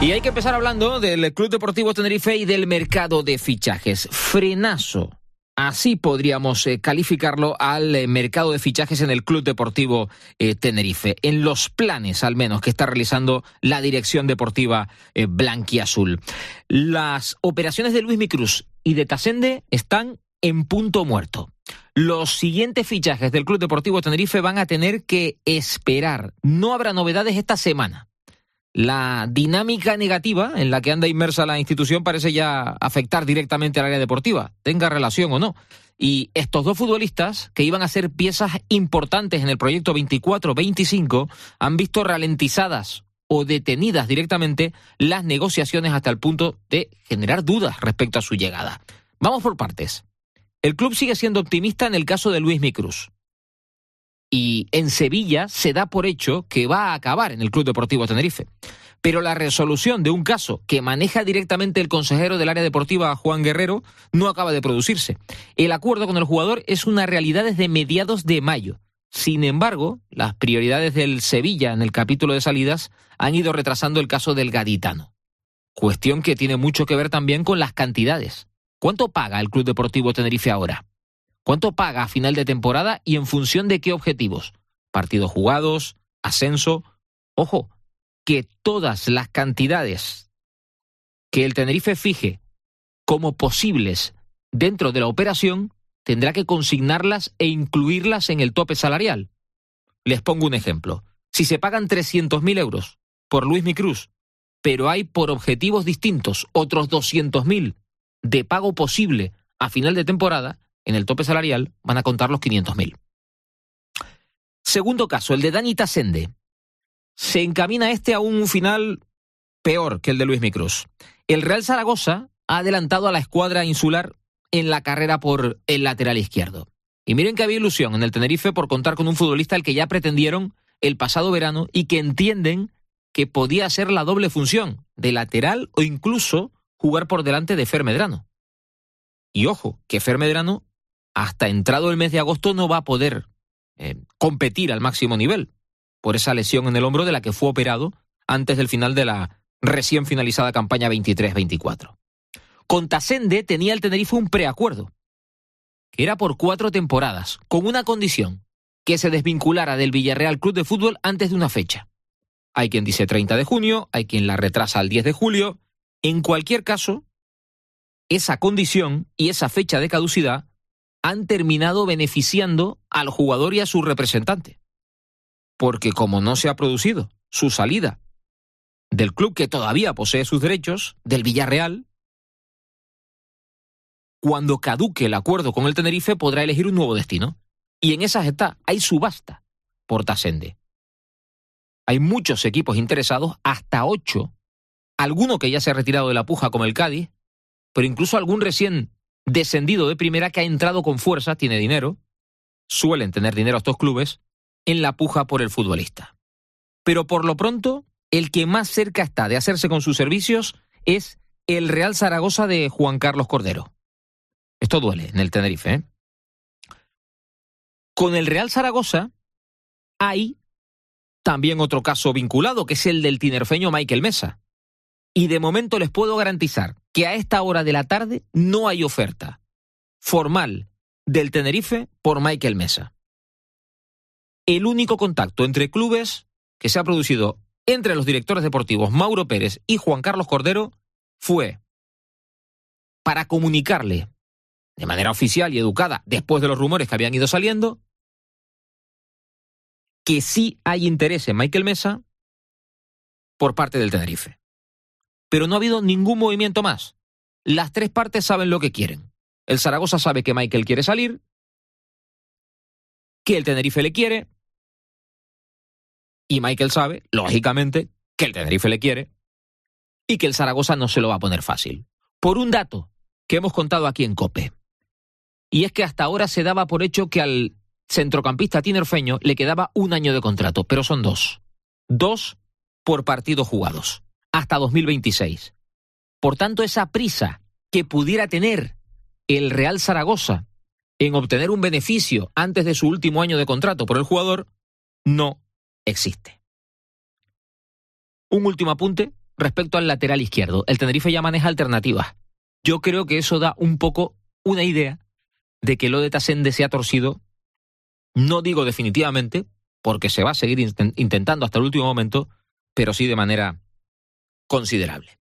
Y hay que empezar hablando del Club Deportivo Tenerife y del mercado de fichajes. Frenazo. Así podríamos calificarlo al mercado de fichajes en el Club Deportivo Tenerife. En los planes, al menos, que está realizando la dirección deportiva blanquiazul. Las operaciones de Luismi Cruz y de Tasende están en punto muerto. Los siguientes fichajes del Club Deportivo Tenerife van a tener que esperar. No habrá novedades esta semana. La dinámica negativa en la que anda inmersa la institución parece ya afectar directamente al área deportiva, tenga relación o no. Y estos dos futbolistas, que iban a ser piezas importantes en el proyecto 24-25, han visto ralentizadas o detenidas directamente las negociaciones hasta el punto de generar dudas respecto a su llegada. Vamos por partes. El club sigue siendo optimista en el caso de Luismi Cruz. Y en Sevilla se da por hecho que va a acabar en el Club Deportivo Tenerife. Pero la resolución de un caso que maneja directamente el consejero del área deportiva, Juan Guerrero, no acaba de producirse. El acuerdo con el jugador es una realidad desde mediados de mayo. Sin embargo, las prioridades del Sevilla en el capítulo de salidas han ido retrasando el caso del gaditano. Cuestión que tiene mucho que ver también con las cantidades. ¿Cuánto paga el Club Deportivo Tenerife ahora? ¿Cuánto paga a final de temporada y en función de qué objetivos? Partidos jugados, ascenso. Ojo, que todas las cantidades que el Tenerife fije como posibles dentro de la operación tendrá que consignarlas e incluirlas en el tope salarial. Les pongo un ejemplo. Si se pagan 300.000 euros por Luismi Cruz, pero hay por objetivos distintos otros 200.000 de pago posible a final de temporada, en el tope salarial van a contar los 500.000. Segundo caso, el de Dani Tasende. Se encamina a un final peor que el de Luismi Cruz. El Real Zaragoza ha adelantado a la escuadra insular en la carrera por el lateral izquierdo. Y miren que había ilusión en el Tenerife por contar con un futbolista al que ya pretendieron el pasado verano y que entienden que podía hacer la doble función de lateral o incluso jugar por delante de Fer Medrano. Y ojo, que Fer Medrano hasta entrado el mes de agosto no va a poder competir al máximo nivel por esa lesión en el hombro de la que fue operado antes del final de la recién finalizada campaña 23-24. Con Tasende tenía el Tenerife un preacuerdo, que era por 4 temporadas, con una condición, que se desvinculara del Villarreal Club de Fútbol antes de una fecha. Hay quien dice 30 de junio, hay quien la retrasa al 10 de julio. En cualquier caso, esa condición y esa fecha de caducidad han terminado beneficiando al jugador y a su representante. Porque como no se ha producido su salida del club que todavía posee sus derechos, del Villarreal, cuando caduque el acuerdo con el Tenerife podrá elegir un nuevo destino. Y en esas está, hay subasta por Tasende. Hay muchos equipos interesados, hasta 8, alguno que ya se ha retirado de la puja como el Cádiz, pero incluso algún recién descendido de primera que ha entrado con fuerza, tiene dinero, suelen tener dinero estos clubes, en la puja por el futbolista. Pero por lo pronto, el que más cerca está de hacerse con sus servicios es el Real Zaragoza de Juan Carlos Cordero. Esto duele en el Tenerife, ¿eh? Con el Real Zaragoza hay también otro caso vinculado, que es el del tinerfeño Michael Mesa. Y de momento les puedo garantizar que a esta hora de la tarde no hay oferta formal del Tenerife por Michael Mesa. El único contacto entre clubes que se ha producido entre los directores deportivos Mauro Pérez y Juan Carlos Cordero fue para comunicarle de manera oficial y educada, después de los rumores que habían ido saliendo, que sí hay interés en Michael Mesa por parte del Tenerife. Pero no ha habido ningún movimiento más. Las 3 partes saben lo que quieren. El Zaragoza sabe que Michael quiere salir, que el Tenerife le quiere, y Michael sabe, lógicamente, que el Tenerife le quiere y que el Zaragoza no se lo va a poner fácil. Por un dato que hemos contado aquí en COPE. Y es que hasta ahora se daba por hecho que al centrocampista tinerfeño le quedaba 1 año de contrato, pero son 2. 2 por partidos jugados, hasta 2026. Por tanto, esa prisa que pudiera tener el Real Zaragoza en obtener un beneficio antes de su último año de contrato por el jugador no existe. Un último apunte respecto al lateral izquierdo. El Tenerife ya maneja alternativas. Yo creo que eso da un poco una idea de que lo de Tassende se ha torcido, no digo definitivamente, porque se va a seguir intentando hasta el último momento, pero sí de manera considerable.